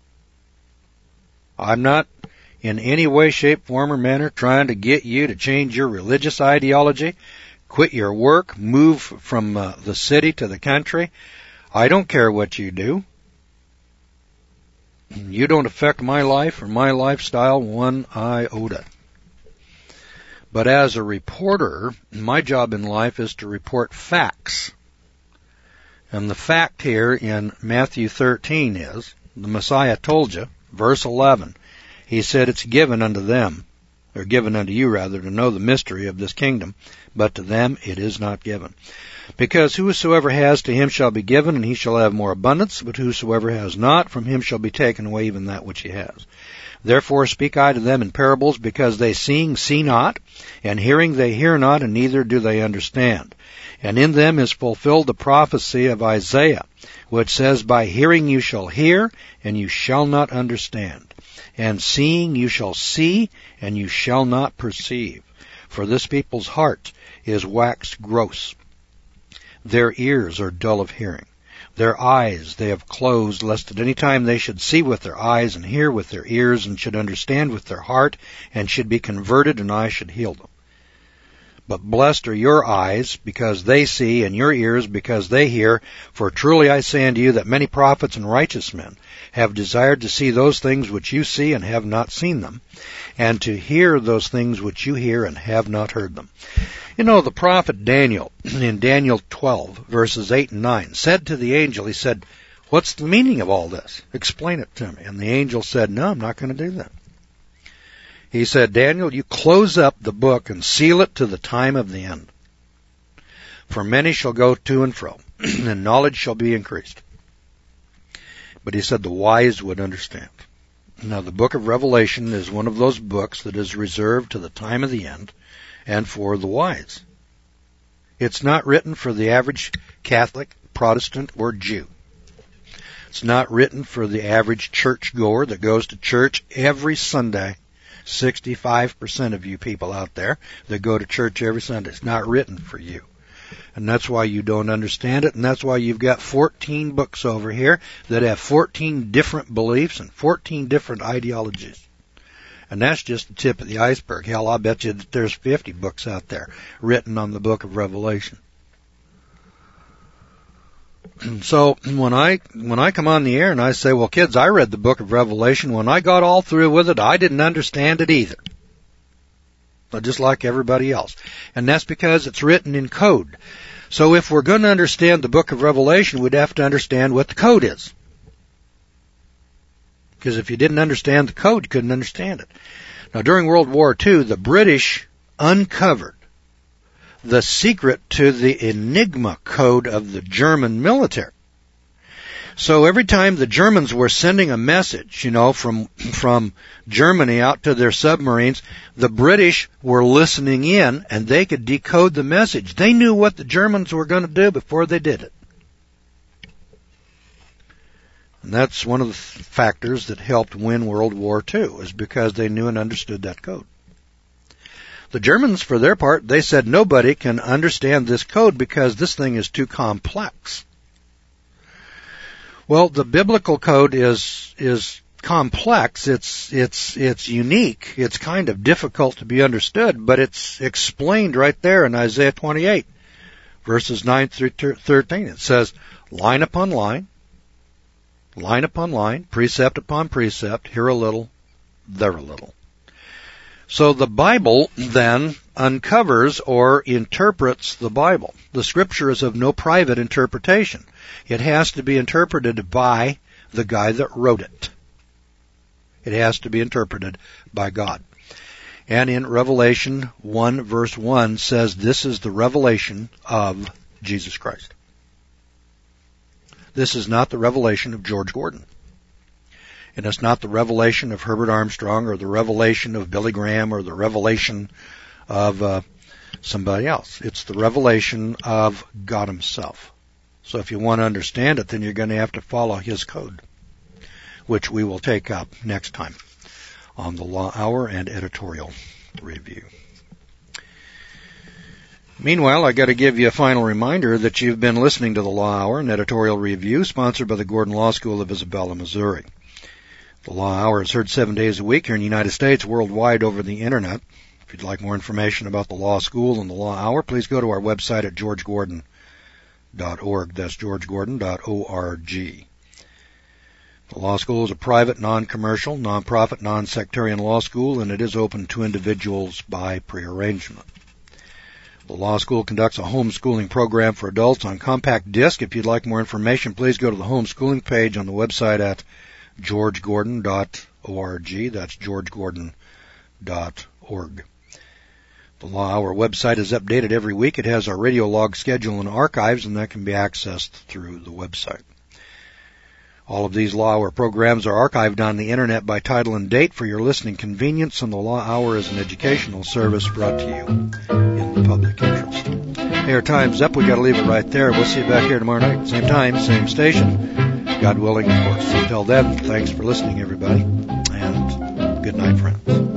I'm not in any way, shape, form, or manner trying to get you to change your religious ideology, quit your work, move from uh, the city to the country. I don't care what you do. You don't affect my life or my lifestyle one iota. But as a reporter, my job in life is to report facts. And the fact here in Matthew thirteen is, the Messiah told you, verse eleven, he said it's given unto them, or given unto you rather, to know the mystery of this kingdom, but to them it is not given. Because whosoever has, to him shall be given, and he shall have more abundance, but whosoever has not, from him shall be taken away even that which he has. Therefore speak I to them in parables, because they seeing see not, and hearing they hear not, and neither do they understand. And in them is fulfilled the prophecy of Isaiah, which says, by hearing you shall hear, and you shall not understand. And seeing you shall see, and you shall not perceive. For this people's heart is waxed gross. Their ears are dull of hearing. Their eyes they have closed, lest at any time they should see with their eyes, and hear with their ears, and should understand with their heart, and should be converted, and I should heal them. but blessed are your eyes because they see, and your ears because they hear. For truly I say unto you that many prophets and righteous men have desired to see those things which you see and have not seen them, and to hear those things which you hear and have not heard them. You know, the prophet Daniel, in Daniel twelve, verses eight and nine, said to the angel, he said, what's the meaning of all this? Explain it to me. And the angel said, no, I'm not going to do that. He said, Daniel, you close up the book and seal it to the time of the end. For many shall go to and fro, and knowledge shall be increased. But he said the wise would understand. Now, the book of Revelation is one of those books that is reserved to the time of the end and for the wise. It's not written for the average Catholic, Protestant, or Jew. It's not written for the average churchgoer that goes to church every Sunday. sixty-five percent of you people out there that go to church every Sunday. It's not written for you. And that's why you don't understand it, and that's why you've got fourteen books over here that have fourteen different beliefs and fourteen different ideologies. And that's just the tip of the iceberg. Hell, I bet you that there's fifty books out there written on the book of Revelation. So when I when I come on the air and I say, well, kids, I read the book of Revelation. When I got all through with it, I didn't understand it either. But just like everybody else. And that's because it's written in code. So if we're going to understand the book of Revelation, we'd have to understand what the code is. Because if you didn't understand the code, you couldn't understand it. Now, during World War Two, the British uncovered the secret to the Enigma code of the German military. So every time the Germans were sending a message, you know, from from Germany out to their submarines, the British were listening in and they could decode the message. They knew what the Germans were going to do before they did it. And that's one of the factors that helped win World War Two, is because they knew and understood that code. The Germans, for their part, they said nobody can understand this code because this thing is too complex. Well, the biblical code is is complex. It's it's it's unique. It's kind of difficult to be understood, but it's explained right there in Isaiah twenty-eight, verses nine through thirteen. It says, line upon line, line upon line, precept upon precept, here a little, there a little. So the Bible then uncovers or interprets the Bible. The Scripture is of no private interpretation. It has to be interpreted by the guy that wrote it. It has to be interpreted by God. And in Revelation one verse one says this is the revelation of Jesus Christ. This is not the revelation of George Gordon. And it's not the revelation of Herbert Armstrong or the revelation of Billy Graham or the revelation of uh, somebody else. It's the revelation of God Himself. So if you want to understand it, then you're going to have to follow His code, which we will take up next time on the Law Hour and Editorial Review. Meanwhile, I got to give you a final reminder that you've been listening to the Law Hour and Editorial Review, sponsored by the Gordon Law School of Isabella, Missouri. The Law Hour is heard seven days a week here in the United States, worldwide over the Internet. If you'd like more information about the Law School and the Law Hour, please go to our website at george gordon dot org. That's george gordon dot org. The Law School is a private, non-commercial, non-profit, non-sectarian law school, and it is open to individuals by prearrangement. The Law School conducts a homeschooling program for adults on compact disc. If you'd like more information, please go to the homeschooling page on the website at george gordon dot org. That's george gordon dot org. The Law Hour website is updated every week. It has our radio log schedule and archives, and that can be accessed through the website. All of these Law Hour programs are archived on the Internet by title and date for your listening convenience, and the Law Hour is an educational service brought to you in the public interest. Hey, our time's up. We got to leave it right there. We'll see you back here tomorrow night. Same time, same station. God willing, of course. Until then, thanks for listening, everybody, and good night, friends.